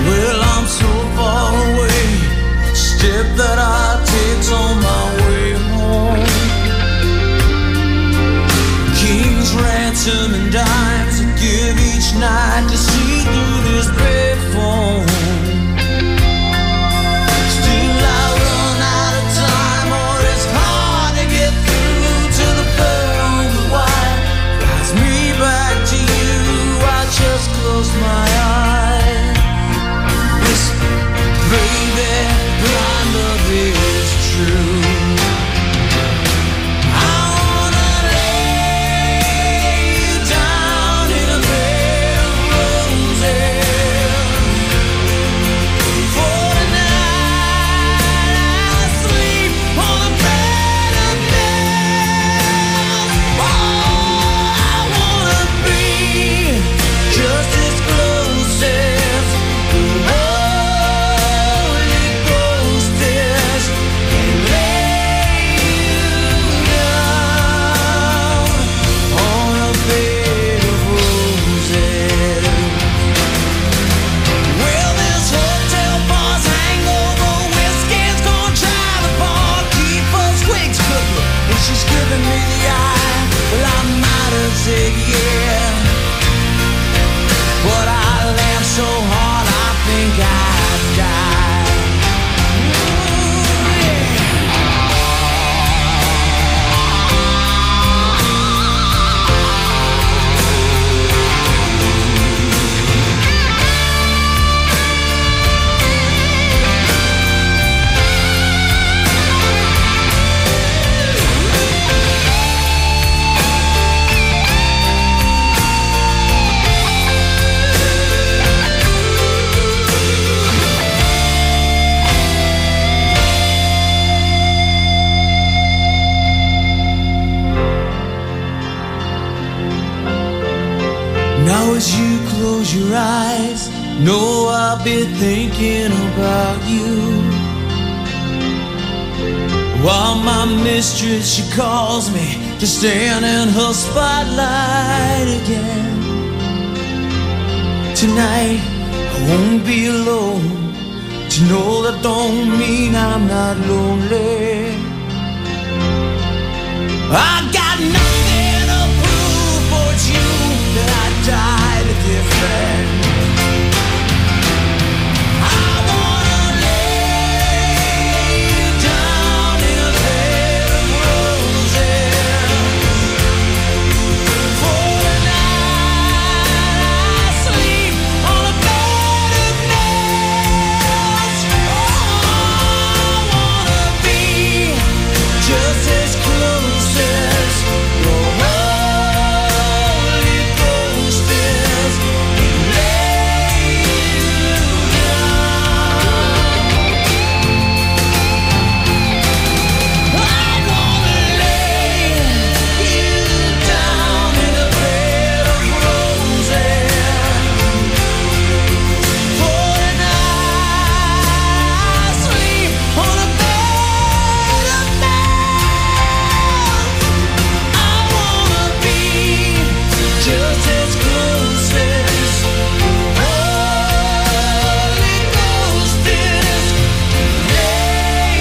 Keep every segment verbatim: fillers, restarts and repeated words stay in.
Well, I'm so far away. Step that I take's on my way home. King's ransom and dimes I give each night to see through this payphone. Still I run out of time, or it's hard to get through to the pearl on the wire. Flies me back to you, I just close my eyes. Listen, baby, blind love is true. Said yeah, but I laughed so hard I think I'd die. Ooh, yeah. Now as you close your eyes, know I'll be thinking about you. While my mistress, she calls me to stand in her spotlight again. Tonight, I won't be alone. To know that don't mean I'm not lonely. I got nothing to prove, for it's you that I died a dear friend. I wanna lay you down in a bed of roses. For the night I sleep on a bed of nails. Oh, I wanna be just as close as your Holy Ghost is. Lay you down. I wanna lay you down in a bed of roses. For the night I sleep on a bed of nails. I wanna be just as close as the Holy Ghost is. Lay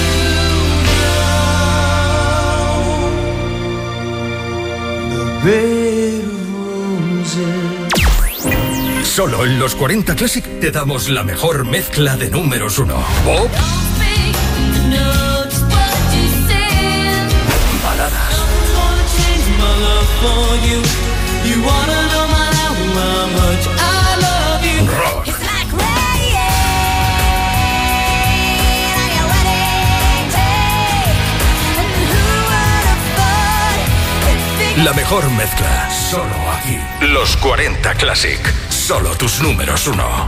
you down. The bed of roses. Solo en los cuarenta Classic te damos la mejor mezcla de números uno. Pop, baladas, My love for you, you wanna know my love, how much I love you. rock, It's like rain on your wedding day. And who would have thought it'd be la mejor mezcla. Solo aquí. Los cuarenta Classic. Solo tus números uno.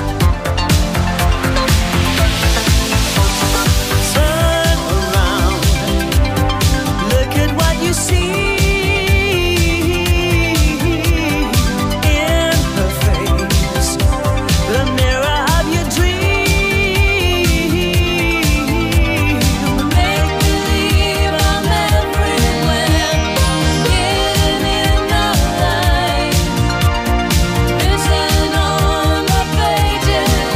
Turn around, look at what you see. In her face, the mirror of your dream. make believe I'm everywhere, hidden in the light. Written on the pages.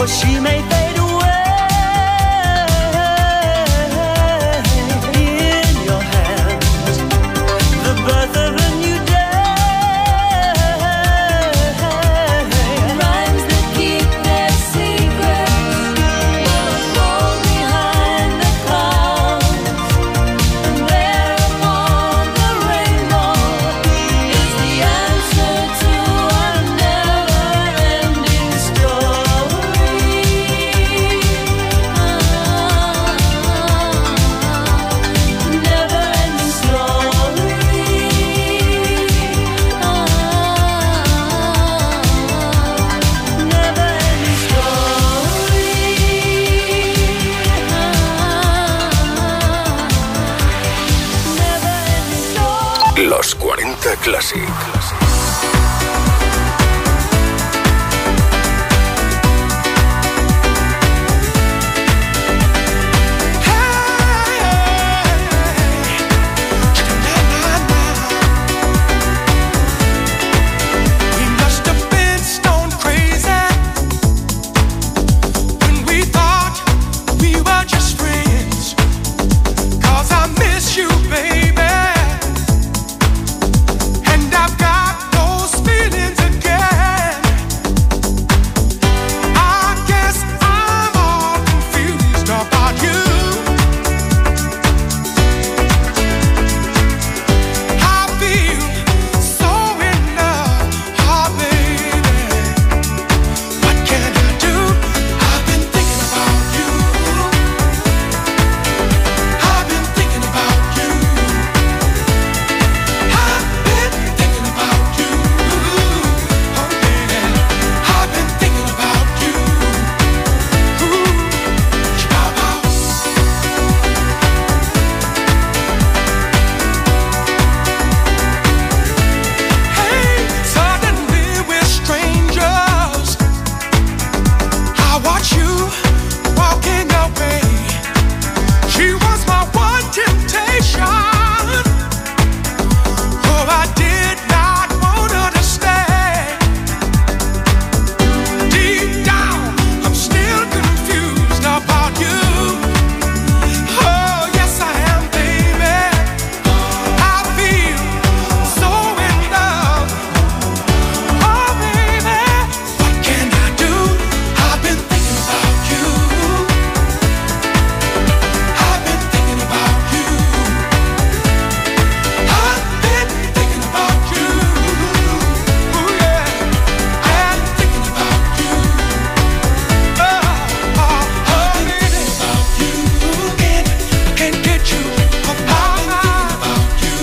or she may fade away. In your hands, the birth of a new day. Rhymes that keep their secrets will fall behind the clouds, and there upon the rainbow is the answer to a never-ending story. Ah, never-ending story. Ah, never-ending story. Los cuarenta Classic. We must have been stone crazy when we thought we were just friends. 'Cause I miss you, baby, and I've got those feelings again. I guess I'm all confused about you. I feel so in love, oh baby. What can I do? I've been thinking about you. I've been thinking about you. I've been thinking about you. Oh baby, I've been thinking about you. Ooh, Chicago. Hey, suddenly we're strangers. I watch you walking away. She was my one temptation. Oh, I did not want her to stay. Deep down, I'm still confused about you. Oh, yes, I am, baby. I feel so in love. Oh, baby, what can I do? I've been thinking about you. I've been thinking about you. I've been thinking about you. Oh, yeah. I'm thinking about you. Oh, oh, oh, baby. About you. Can't, can't get you off my mind. About you.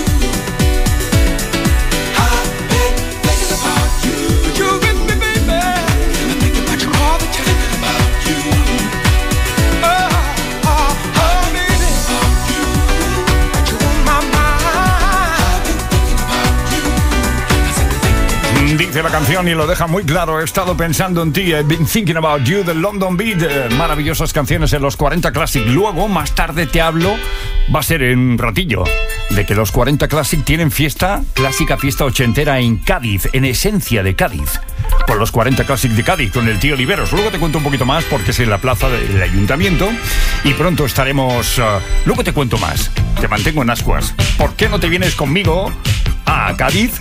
I've been thinking about you. You with me, baby. I'm thinking about you all the time. About you. Oh, oh, oh, baby. About you. Got you on my mind. I've been thinking about you. I said, thinking. Dice la canción y lo deja muy claro. He estado pensando en ti. I've been thinking about you, de London Beat. Eh, maravillosas canciones en los cuarenta Classic. Luego, más tarde te hablo, va a ser en un ratillo, de que los cuarenta Classic tienen fiesta, clásica fiesta ochentera en Cádiz, en esencia de Cádiz. Por los cuarenta Classic de Cádiz, con el tío Oliveros. Luego te cuento un poquito más porque es en la plaza del ayuntamiento. Y pronto estaremos... uh, luego te cuento más. Te mantengo en ascuas. ¿Por qué no te vienes conmigo a Cádiz?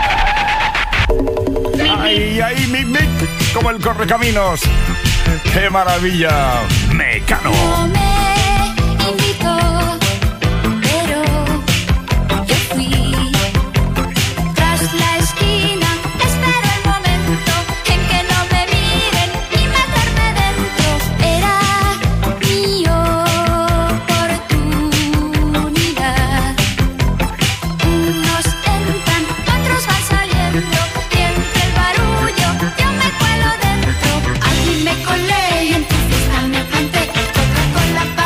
Ay, ay, mi, mi, como el correcaminos. ¡Qué maravilla! Mecano. No me invitó, pero yo fui. Tras la esquina espero el momento en que no me miren y meterme dentro. Era mi oportunidad. Unos entran, otros van saliendo y entre el barullo yo me cuelo dentro. Allí me colé y en tu fiesta me planté. Coca-Cola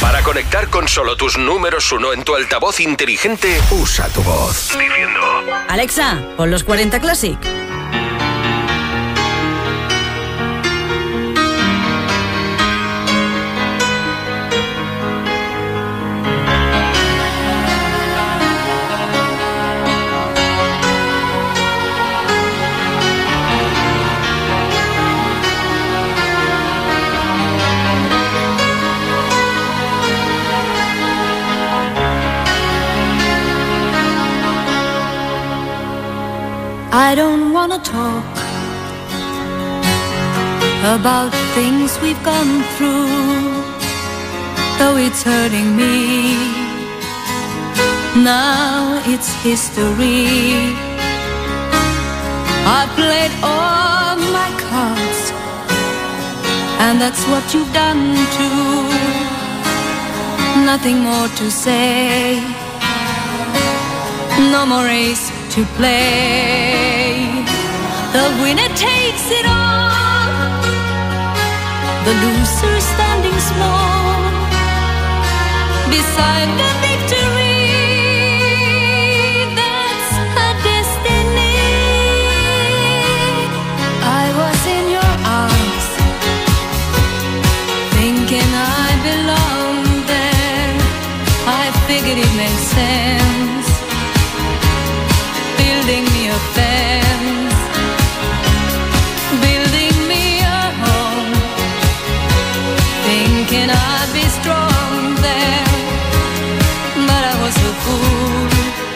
Para conectar con solo tus números uno en tu altavoz inteligente, usa tu voz. Diciendo: Alexa, pon los cuarenta Classic. I don't wanna talk about things we've gone through, though it's hurting me. Now it's history. I've played all my cards, and that's what you've done too. Nothing more to say, no more race to play. The winner takes it all, the loser standing small beside the victory. That's her destiny. I was in your arms, thinking I belonged there. I figured it made sense, building me a fence, building me a home, thinking I'd be strong there, but I was a fool,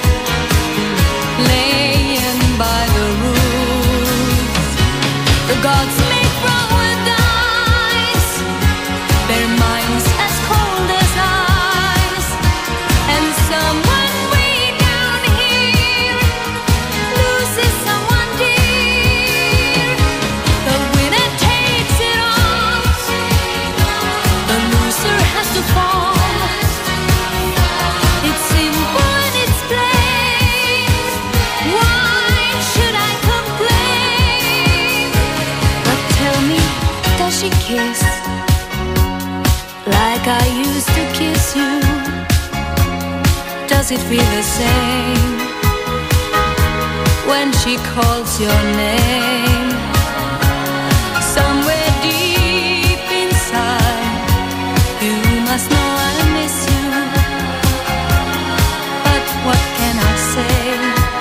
laying by the rules. The gods make wrong with eyes, their minds as cold as ice, and someone way down here loses someone dear. The winner takes it all, the loser has to fall. It's simple and it's plain. Why should I complain? But tell me, does she kiss like I used to kiss you? Does it feel the same when she calls your name? Somewhere deep inside, you must know I miss you. But what can I say?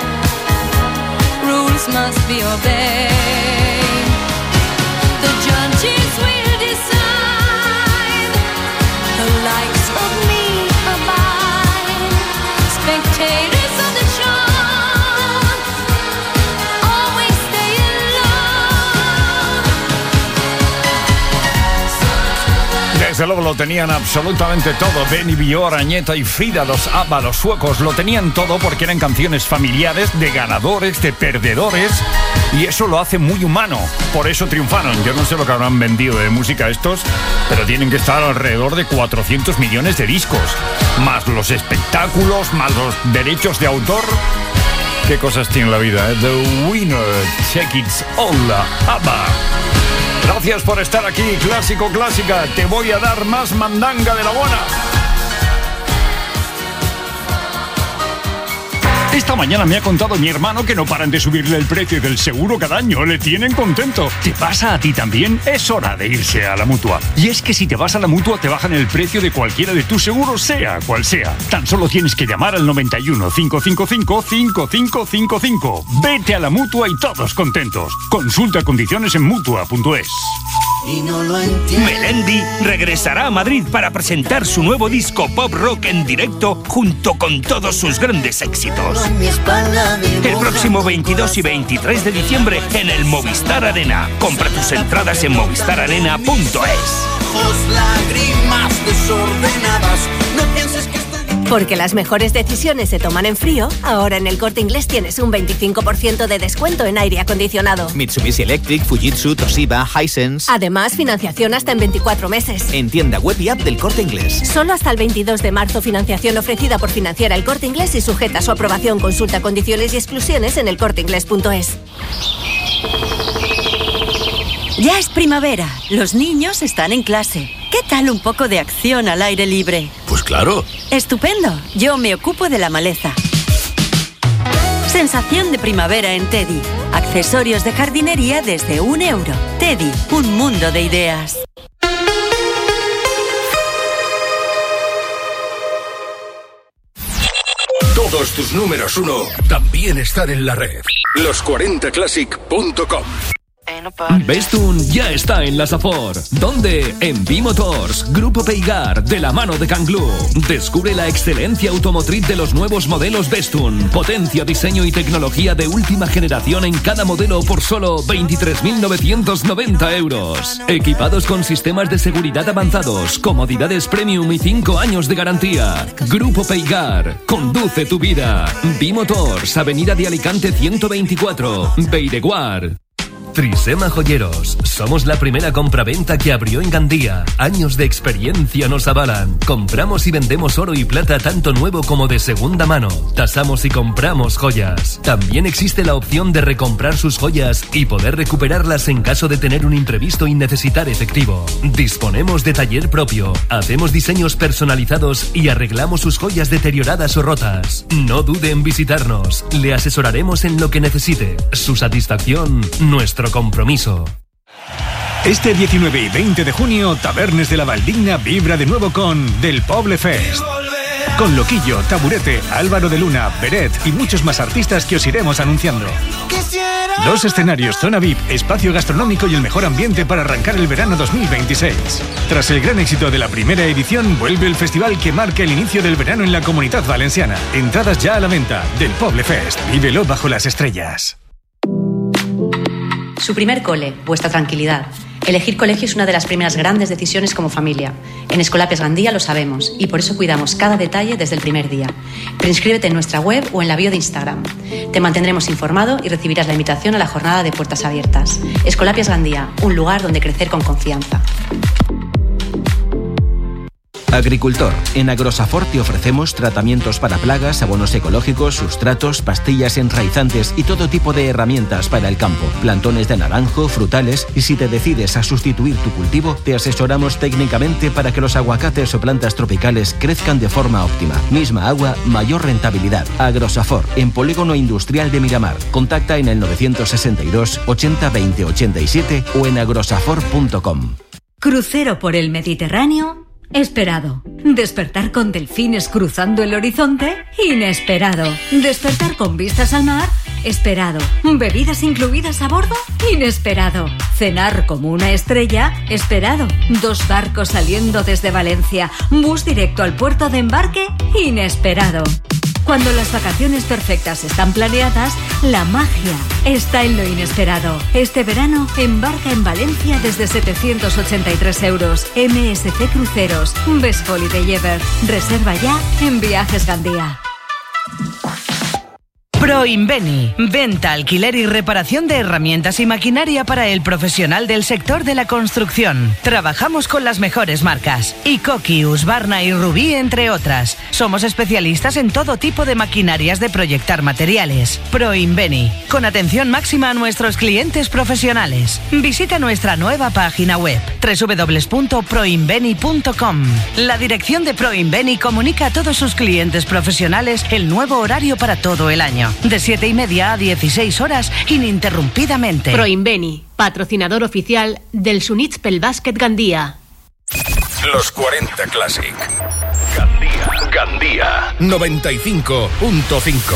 Rules must be obeyed. The judges will decide, the likes of me abide. Spectators of the show always stay alone. Desde luego lo tenían absolutamente todo. Benny Bior, Añeta y Frida, los ABBA, los suecos, lo tenían todo porque eran canciones familiares de ganadores, de perdedores, y eso lo hace muy humano. Por eso triunfaron. Yo no sé lo que habrán vendido de música estos, pero tienen que estar alrededor de cuatrocientos millones de discos, más los espectáculos, más los derechos de autor. Qué cosas tiene la vida, ¿eh? The winner takes it all, ABBA. Gracias por estar aquí, Clásico Clásica. Te voy a dar más mandanga de la buena. Esta mañana me ha contado mi hermano que no paran de subirle el precio del seguro cada año. Le tienen contento. ¿Te pasa a ti también? Es hora de irse a la Mutua. Y es que si te vas a la Mutua te bajan el precio de cualquiera de tus seguros, sea cual sea. Tan solo tienes que llamar al noventa y uno, cinco cinco cinco, cinco cinco cinco cinco. Vete a la Mutua y todos contentos. Consulta condiciones en mutua punto es. Y no lo entiendo. Melendi regresará a Madrid para presentar su nuevo disco pop rock en directo junto con todos sus grandes éxitos. En mi espalda vivo El próximo veintidós y veintitrés de diciembre en el Movistar Arena. Compra tus entradas en movistar arena punto es. ojos, lágrimas desordenadas. No pienses que estoy... Porque las mejores decisiones se toman en frío, ahora en el Corte Inglés tienes un veinticinco por ciento de descuento en aire acondicionado. Mitsubishi Electric, Fujitsu, Toshiba, Hisense. Además, financiación hasta en veinticuatro meses. En tienda web y app del Corte Inglés. Solo hasta el veintidós de marzo, financiación ofrecida por Financiera El Corte Inglés y sujeta a su aprobación. Consulta condiciones y exclusiones en el corte inglés punto es. Ya es primavera, los niños están en clase. ¿Qué tal un poco de acción al aire libre? Pues claro. Estupendo. Yo me ocupo de la maleza. Sensación de primavera en Teddy. Accesorios de jardinería desde un euro. Teddy, un mundo de ideas. Todos tus números uno también están en la red. los cuarenta classic punto com. Bestun ya está en la Safor. ¿Dónde? En B-Motors, Grupo Peigar, de la mano de Canglú. Descubre la excelencia automotriz de los nuevos modelos Bestun. Potencia, diseño y tecnología de última generación en cada modelo por solo veintitrés mil novecientos noventa euros. Equipados con sistemas de seguridad avanzados, comodidades premium y cinco años de garantía. Grupo Peigar, conduce tu vida. B-Motors, Avenida de Alicante ciento veinticuatro, Beireguar. Trisema Joyeros. Somos la primera compraventa que abrió en Gandía. Años de experiencia nos avalan. Compramos y vendemos oro y plata tanto nuevo como de segunda mano. Tasamos y compramos joyas. También existe la opción de recomprar sus joyas y poder recuperarlas en caso de tener un imprevisto y necesitar efectivo. Disponemos de taller propio. Hacemos diseños personalizados y arreglamos sus joyas deterioradas o rotas. No dude en visitarnos. Le asesoraremos en lo que necesite. Su satisfacción, nuestro compromiso. Este diecinueve y veinte de junio, Tabernes de la Valdigna vibra de nuevo con Del Poble Fest. Con Loquillo, Taburete, Álvaro de Luna, Beret y muchos más artistas que os iremos anunciando. Dos escenarios, zona V I P, espacio gastronómico y el mejor ambiente para arrancar el verano dos mil veintiséis. Tras el gran éxito de la primera edición, vuelve el festival que marca el inicio del verano en la Comunitat Valenciana. Entradas ya a la venta. Del Poble Fest. Vívelo bajo las estrellas. Su primer cole, vuestra tranquilidad. Elegir colegio es una de las primeras grandes decisiones como familia. En Escolapias Gandía lo sabemos y por eso cuidamos cada detalle desde el primer día. Preinscríbete en nuestra web o en la bio de Instagram. Te mantendremos informado y recibirás la invitación a la jornada de puertas abiertas. Escolapias Gandía, un lugar donde crecer con confianza. Agricultor. En Agrosafor te ofrecemos tratamientos para plagas, abonos ecológicos, sustratos, pastillas enraizantes y todo tipo de herramientas para el campo. Plantones de naranjo, frutales y si te decides a sustituir tu cultivo, te asesoramos técnicamente para que los aguacates o plantas tropicales crezcan de forma óptima. Misma agua, mayor rentabilidad. Agrosafor, en Polígono Industrial de Miramar. Contacta en el novecientos sesenta y dos ochenta veinte ochenta y siete o en agrosafor punto com. Crucero por el Mediterráneo. Esperado. Despertar con delfines cruzando el horizonte. Inesperado. Despertar con vistas al mar. Esperado. Bebidas incluidas a bordo. Inesperado. Cenar como una estrella. Esperado. Dos barcos saliendo desde Valencia. Bus directo al puerto de embarque. Inesperado. Cuando las vacaciones perfectas están planeadas, la magia está en lo inesperado. Este verano, embarca en Valencia desde setecientos ochenta y tres euros. M S C Cruceros. Best Holiday Ever. Reserva ya en Viajes Gandía. Proinveni, venta, alquiler y reparación de herramientas y maquinaria para el profesional del sector de la construcción. Trabajamos con las mejores marcas, Ikoki, Husqvarna y Rubí, entre otras. Somos especialistas en todo tipo de maquinarias de proyectar materiales. Proinveni, con atención máxima a nuestros clientes profesionales. Visita nuestra nueva página web, doble u doble u doble u punto proinveni punto com. La dirección de Proinveni comunica a todos sus clientes profesionales el nuevo horario para todo el año. De siete y media a dieciséis horas, ininterrumpidamente. Proinveni, patrocinador oficial del Sunits pel Bàsquet Gandía. Los cuarenta Classic. Gandía. Gandía. noventa y cinco punto cinco.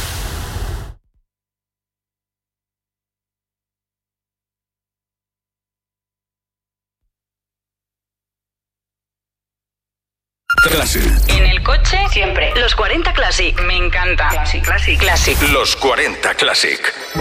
Classic. En el coche, siempre. Los cuarenta Classic. Me encanta. Classic, Classic, Classic. Los cuarenta Classic.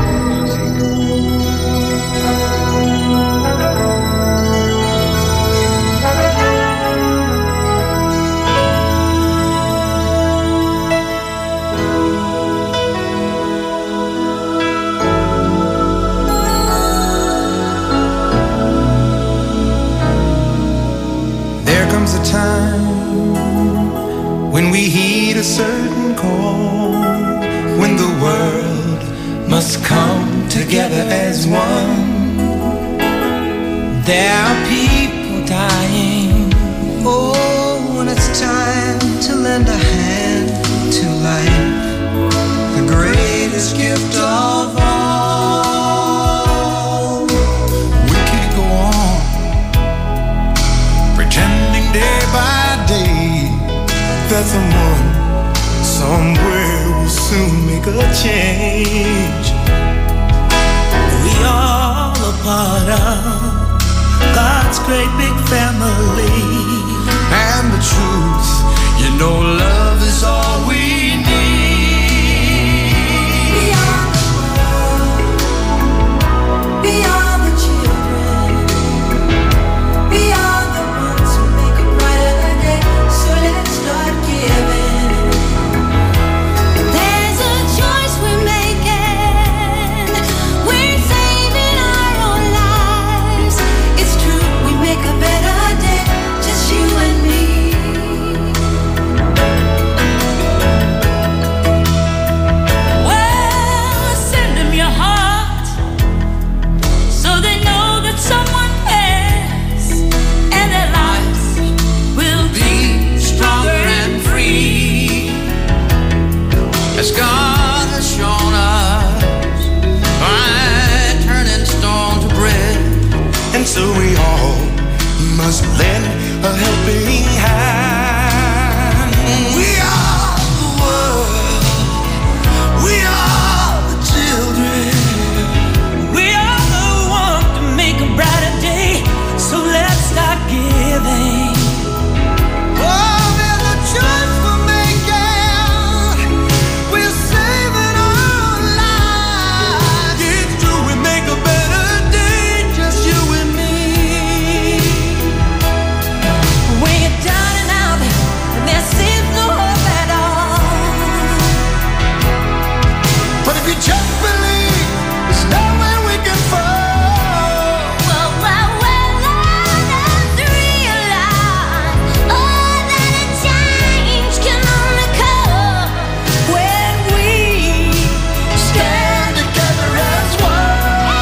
There comes a time when we heed a certain call, when the world must come together as one. There are people dying that someone somewhere will soon make a change. We all are part of God's great big family. And the truth, you know, love is all we need. We are the world. We are the children. We are the ones who make a brighter day. So let's start giving. There's a choice we're making. We're saving our own lives. It's true, we make a better day. Just you and me. Well, send them your heart so they know that someone cares, and their lives will be stronger and free. As God has shown us by turning stone to bread. And so we all must lend a helping hand. We are the world. We are the children. We are the one to make a brighter day. So let's start giving. Oh, there's a choice we're making. We're saving our lives. It's true, we make a better day. Just you and me. When you're down and out, and there seems no hope at all. But if you just believe, there's nowhere we can fall. Well, well, well, let us realize, oh, that a change can only come when we Stand together as one.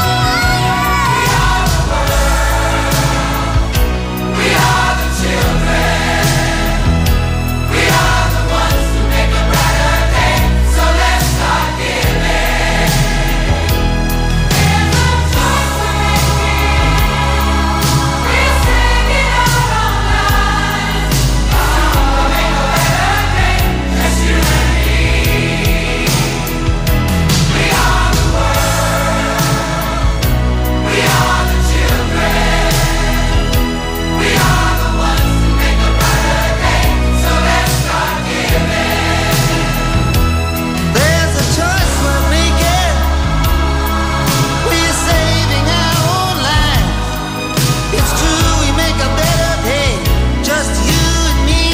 We are the children. We are the ones who make a brighter day. So let's start giving. There's a choice we're making. We're saving our own lives. So we'll make a better day. Just you and me. We are the world. We are the children. We are the ones who make a brighter day. So let's start giving. There's a choice we're making. We're saving our own lives. It's true, we make a better day. Just you and me.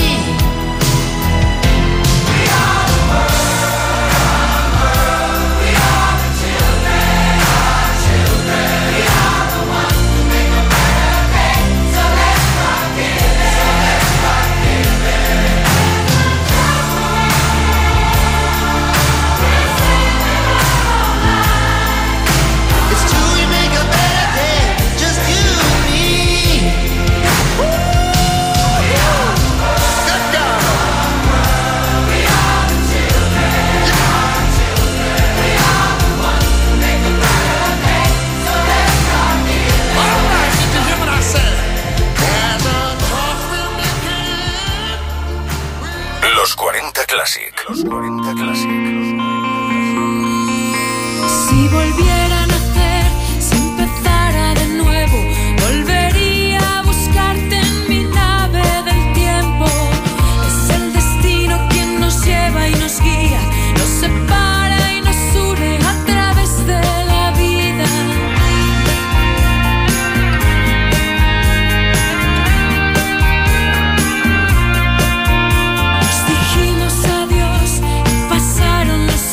We are the world. We are the children. Our children. We are the ones who make a brighter day. So let's start giving. So let's start giving. It's true, we make a better day. Just you and me. Woo! Good God. We are the children. Our children. We are the ones who make a brighter day. So let's start giving. All right, did you hear what I said? There's a choice we're making. Los cuarenta Classic. Los cuarenta Classic. Si volviera a nacer, si empezara de nuevo, volvería a buscarte en mi nave del tiempo. Es el destino quien nos lleva y nos guía, nos separa y nos une a través de la vida. Nos dijimos adiós y pasaron los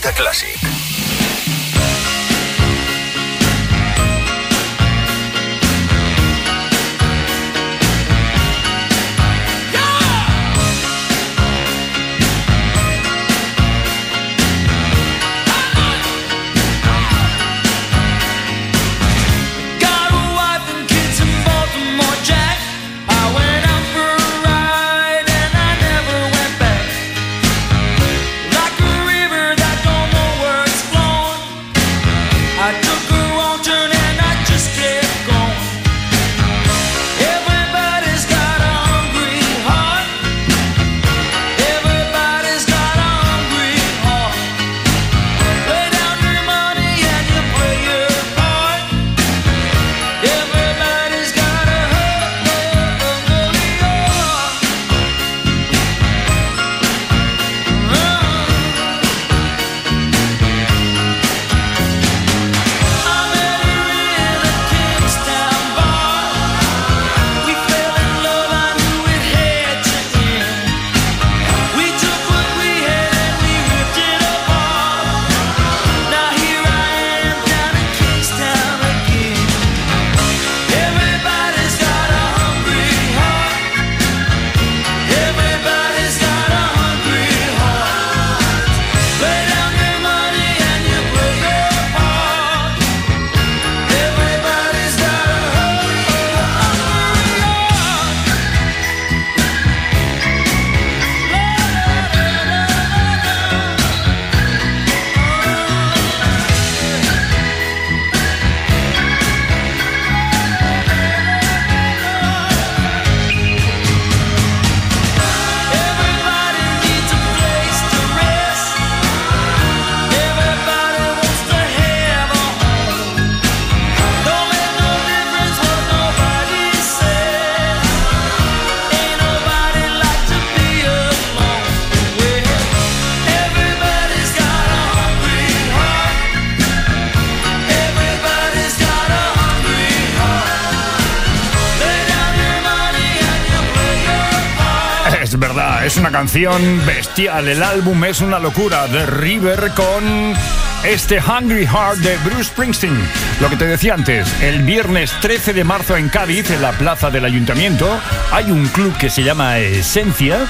cuarenta Classic. Es verdad, es una canción bestial. El álbum es una locura. The River con este Hungry Heart de Bruce Springsteen. Lo que te decía antes, el viernes trece de marzo en Cádiz, en la plaza del Ayuntamiento, hay un club que se llama Esencia,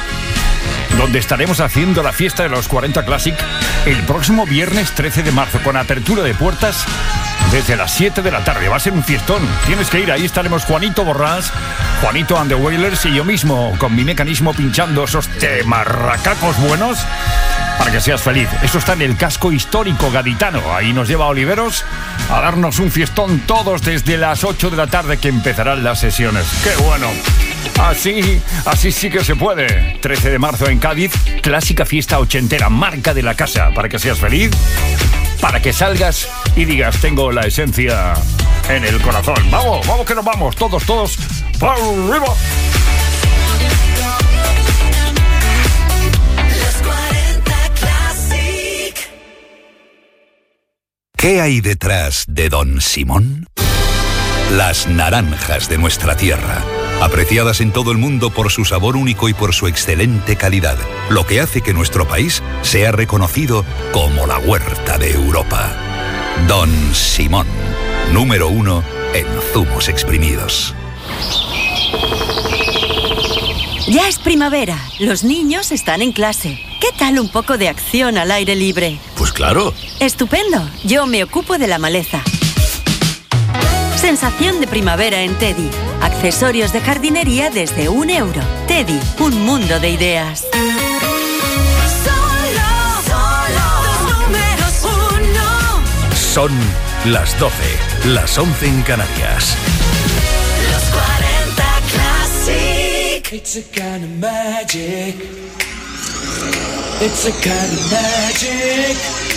donde estaremos haciendo la fiesta de los cuarenta Classic el próximo viernes trece de marzo, con apertura de puertas desde las siete de la tarde. Va a ser un fiestón. Tienes que ir, ahí estaremos Juanito Borrás, Juanito and the Wailers y yo mismo, con mi mecanismo pinchando esos temarracacos buenos para que seas feliz. Eso está en el casco histórico gaditano. Ahí nos lleva Oliveros a darnos un fiestón todos desde las ocho de la tarde, que empezarán las sesiones. ¡Qué bueno! Así, así sí que se puede. trece de marzo en Cádiz, clásica fiesta ochentera, marca de la casa, para que seas feliz, para que salgas y digas, tengo la esencia en el corazón. Vamos, vamos que nos vamos, todos, todos, ¡para arriba! ¿Qué hay detrás de Don Simón? Las naranjas de nuestra tierra, apreciadas en todo el mundo por su sabor único y por su excelente calidad, lo que hace que nuestro país sea reconocido como la huerta de Europa. Don Simón, número uno en zumos exprimidos. Ya es primavera, los niños están en clase. ¿Qué tal un poco de acción al aire libre? Pues claro. Estupendo, yo me ocupo de la maleza. Sensación de primavera en Teddy. Accesorios de jardinería desde un euro. Teddy, un mundo de ideas. Solo, solo, los números uno. Son las doce, las once en Canarias. Los cuarenta Classic. It's a kind of magic. It's a kind of magic.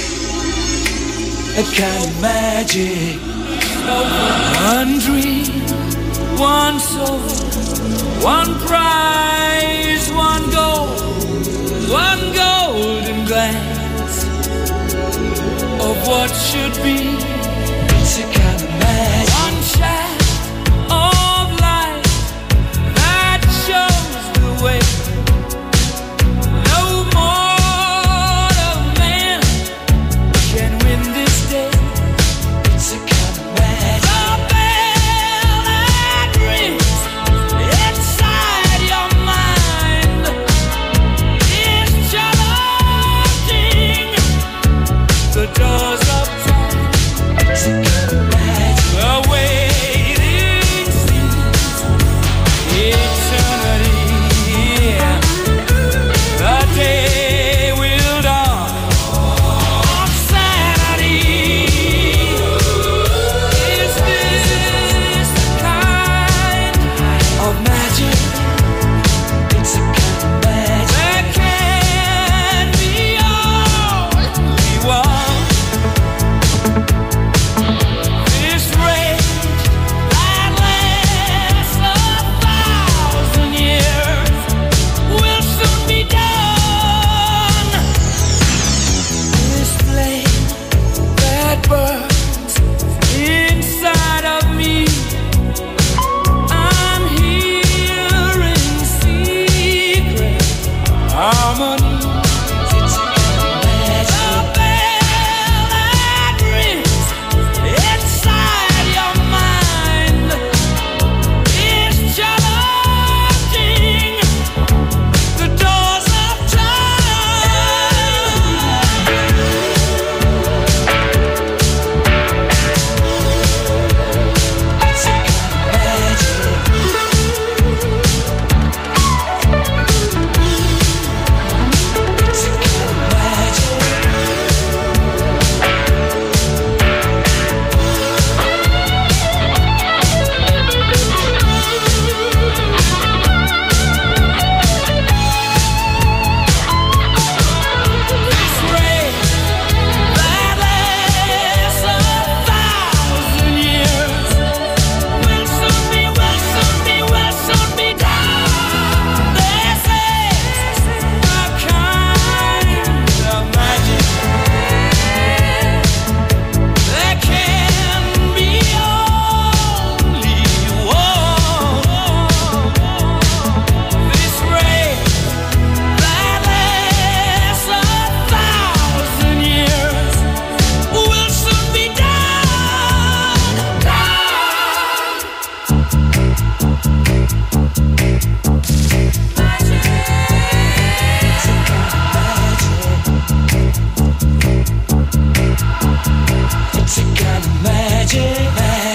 A kind of magic. One dream, one soul, one prize, one goal, one golden glance of what should be. It's a kind of magic. One shaft of light that shows the way. No mortal man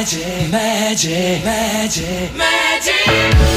Magic, magic, magic, magic.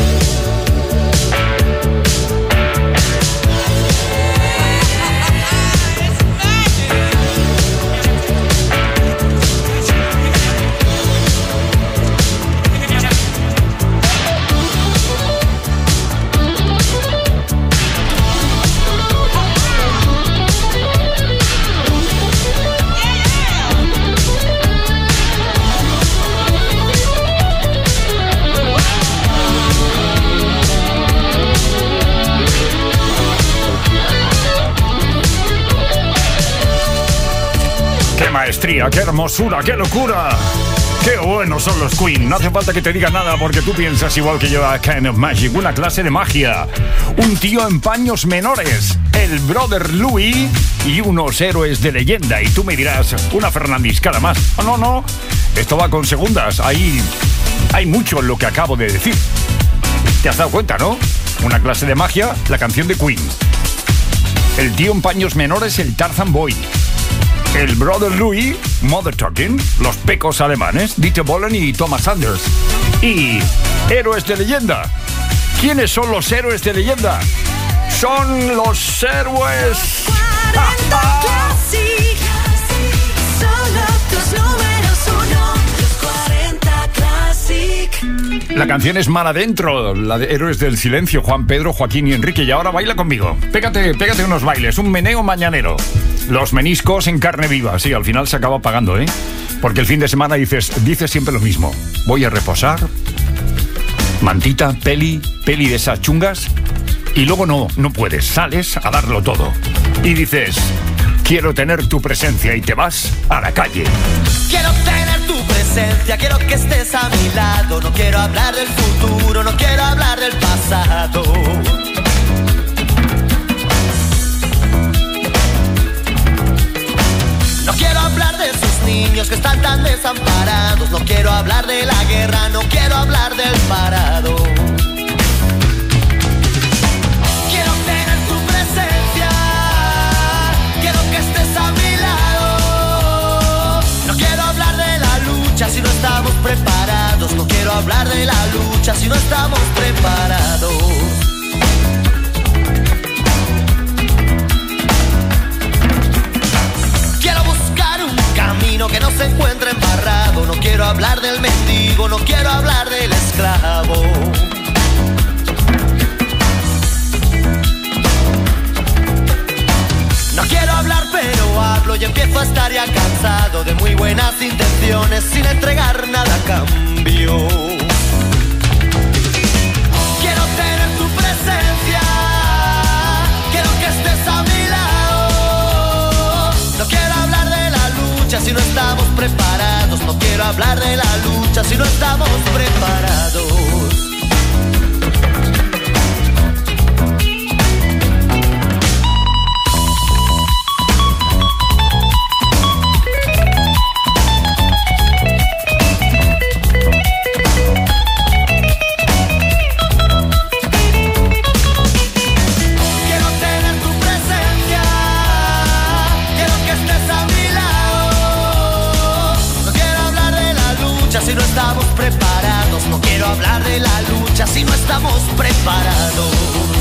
¡Qué maestría, qué hermosura, qué locura! ¡Qué buenos son los Queen! No hace falta que te diga nada porque tú piensas igual que yo a Kind of Magic, una clase de magia. Un tío en paños menores, el Brother Louie y unos héroes de leyenda. Y tú me dirás, una Fernandiscada más. No, no, no. Esto va con segundas. Ahí hay mucho en lo que acabo de decir. ¿Te has dado cuenta, no? Una clase de magia, la canción de Queen. El tío en paños menores, el Tarzan Boy. El Brother Louie, Mother Talking, los pecos alemanes, Dieter Bohlen y Thomas Anders. Y héroes de leyenda. ¿Quiénes son los héroes de leyenda? Son los héroes... ¡Ah, ah! La canción es Mar Adentro, la de Héroes del Silencio, Juan Pedro, Joaquín y Enrique. Y ahora baila conmigo. Pégate, pégate unos bailes, un meneo mañanero. Los meniscos en carne viva. Sí, al final se acaba pagando, ¿eh? Porque el fin de semana dices, dices siempre lo mismo. Voy a reposar, mantita, peli, peli de esas chungas. Y luego no, no puedes. Sales a darlo todo. Y dices, quiero tener tu presencia y te vas a la calle. Quiero tener tu presencia, quiero que estés a mi lado. No quiero hablar del futuro, no quiero hablar del pasado. No quiero hablar de esos niños que están tan desamparados. No quiero hablar de la guerra, no quiero hablar del parado. Quiero tener tu presencia, quiero que estés a mi lado. No quiero hablar de la lucha si no estamos preparados. No quiero hablar de la lucha si no estamos preparados. Que no se encuentre embarrado. No quiero hablar del mendigo, no quiero hablar del esclavo. No quiero hablar pero hablo y empiezo a estar ya cansado de muy buenas intenciones sin entregar nada a cambio. Quiero tener tu presencia, quiero que estés a mi lado. No quiero hablar de la lucha si no estamos preparados. No quiero hablar de la lucha si no estamos preparados. Si no estamos preparados, no quiero hablar de la lucha si no estamos preparados.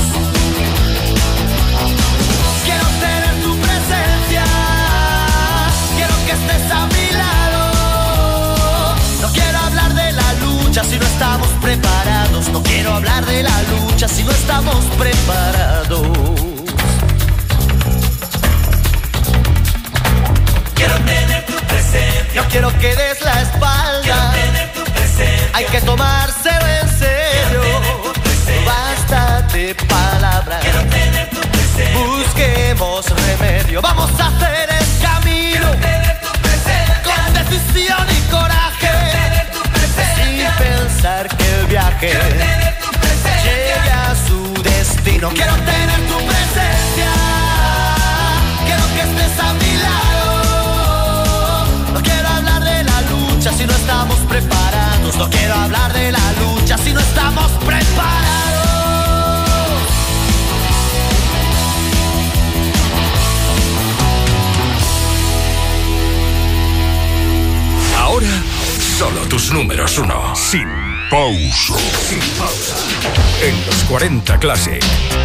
Quiero tener tu presencia, quiero que estés a mi lado. No quiero hablar de la lucha si no estamos preparados. No quiero hablar de la lucha si no estamos preparados. Quiero tener tu presencia, no quiero que des la espalda. Quiero tener tu presencia, hay que tomárselo en serio. No basta de palabras, quiero tener tu presencia. Busquemos remedio, vamos a hacer el camino. Quiero tener tu presencia, con decisión y coraje. Quiero tener tu presencia, sin pensar que el viaje quiero tener tu presencia, llegue a su destino. Quiero tener tu presencia, quiero que estés a mi lado. No quiero hablar de la lucha si no estamos preparados. No quiero hablar de la lucha si no estamos preparados. tus números uno. Sin pausa. Sin pausa. En los cuarenta Classic.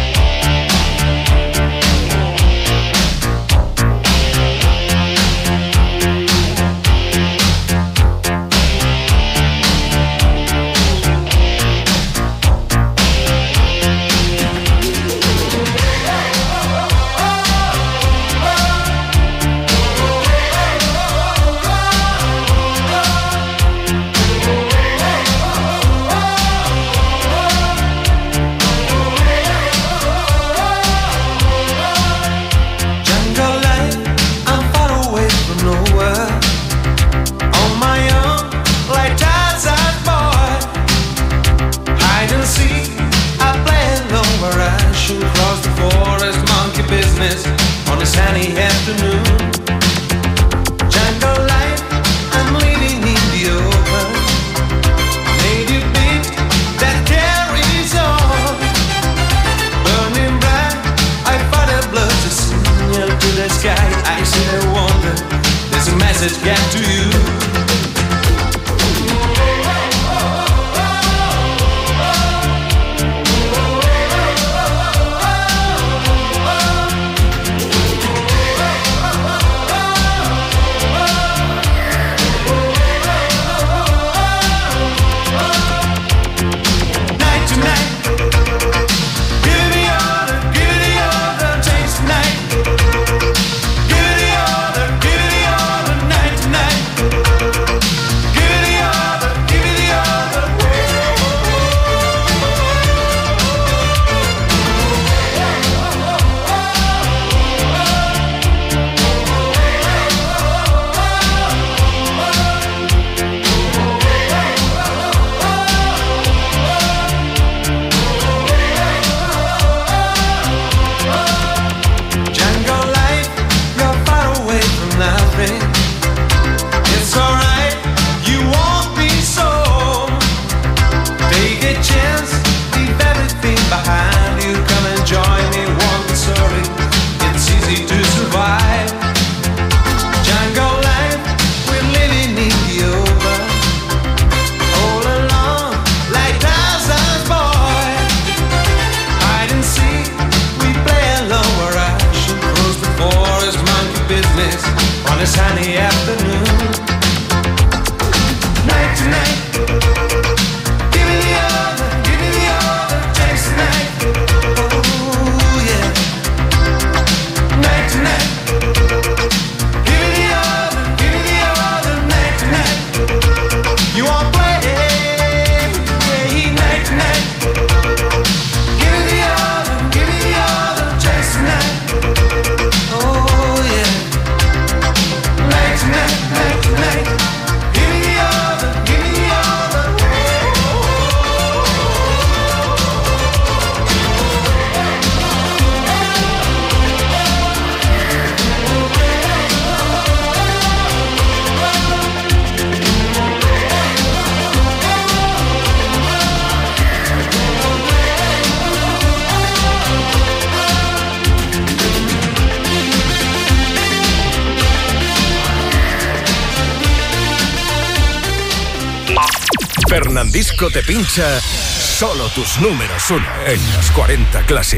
Fernandisco te pincha solo tus números uno en los cuarenta Classic.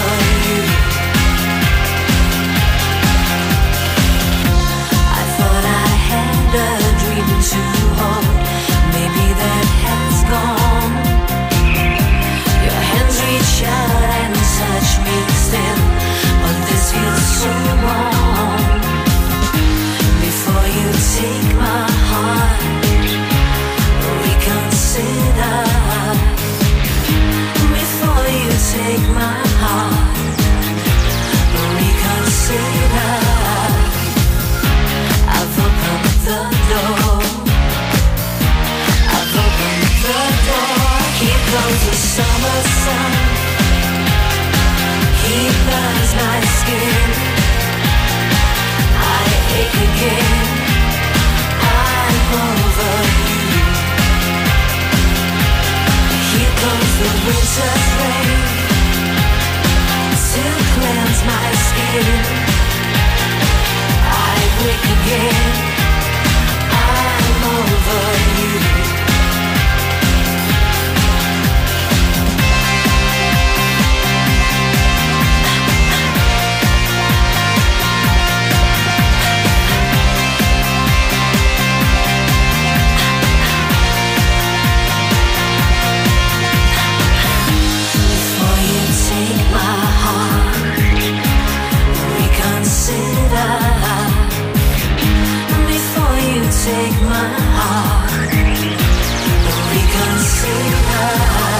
I thought I burns my skin. I ache again. I'm over you. Here comes the winter's rain to cleanse my skin. I wake again. I'm over you. Take my heart, reconsider.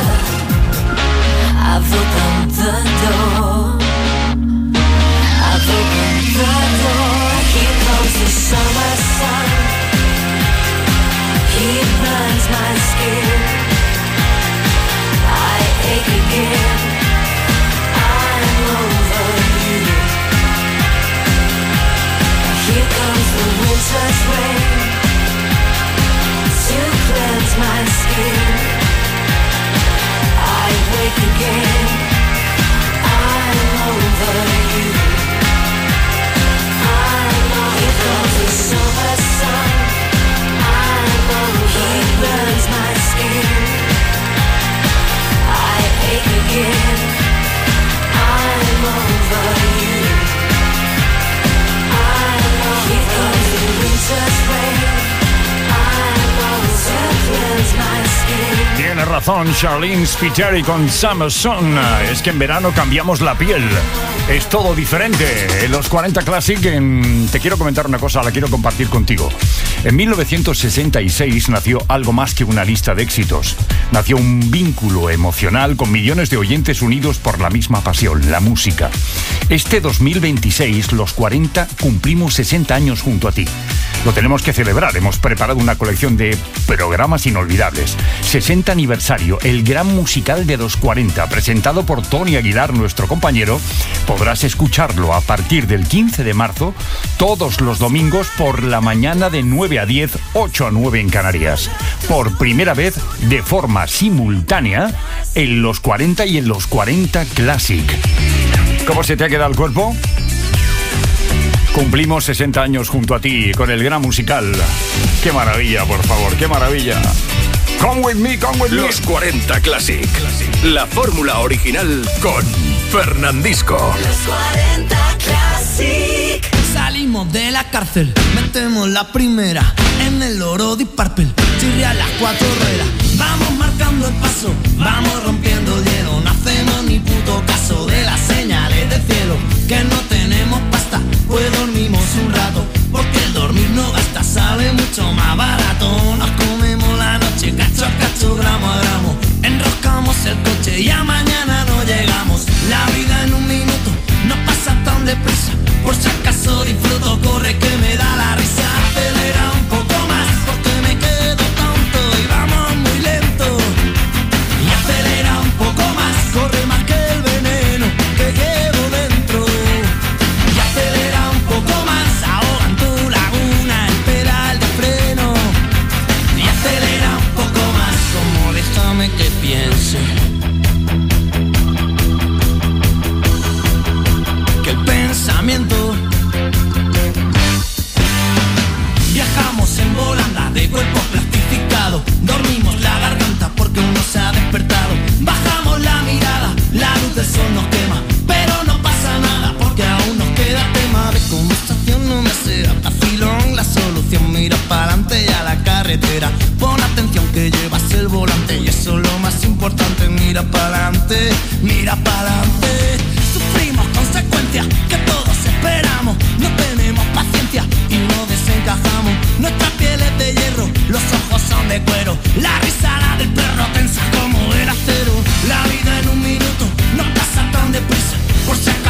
I've opened the door. I've opened the door. Here comes the summer sun. He burns my skin. I ache again. I'm over you. Here comes the winter's rain to cleanse my skin. I wake again. I'm over you. I'm over. Here comes the summer sun. I'm over. He burns my skin. I ache again. I'm over you. I'm over. Here comes the winter's rain. Tiene razón Charlene Spiteri con Summer Sun. Es que en verano cambiamos la piel. Es todo diferente. En los cuarenta Classic, en... te quiero comentar una cosa, la quiero compartir contigo. En mil novecientos sesenta y seis nació algo más que una lista de éxitos. Nació un vínculo emocional con millones de oyentes unidos por la misma pasión, la música. Este dos mil veintiséis, los cuarenta, cumplimos sesenta años junto a ti. Lo tenemos que celebrar. Hemos preparado una colección de programas inolvidables. sesenta aniversario, el gran musical de los cuarenta, presentado por Tony Aguilar, nuestro compañero. Podrás escucharlo a partir del quince de marzo, todos los domingos por la mañana de nueve a diez, ocho a nueve en Canarias. Por primera vez, de forma simultánea, en los cuarenta y en los cuarenta Classic. ¿Cómo se te ha quedado el cuerpo? Cumplimos sesenta años junto a ti con el gran musical. ¡Qué maravilla, por favor! ¡Qué maravilla! Come with me, come with me. Los cuarenta Classic. La fórmula original con Fernandisco. Los cuarenta Classic. Salimos de la cárcel, metemos la primera en el oro de Purple. Chirria las cuatro ruedas, vamos marcando el paso, vamos rompiendo el hielo. No hacemos ni puto caso de la señal.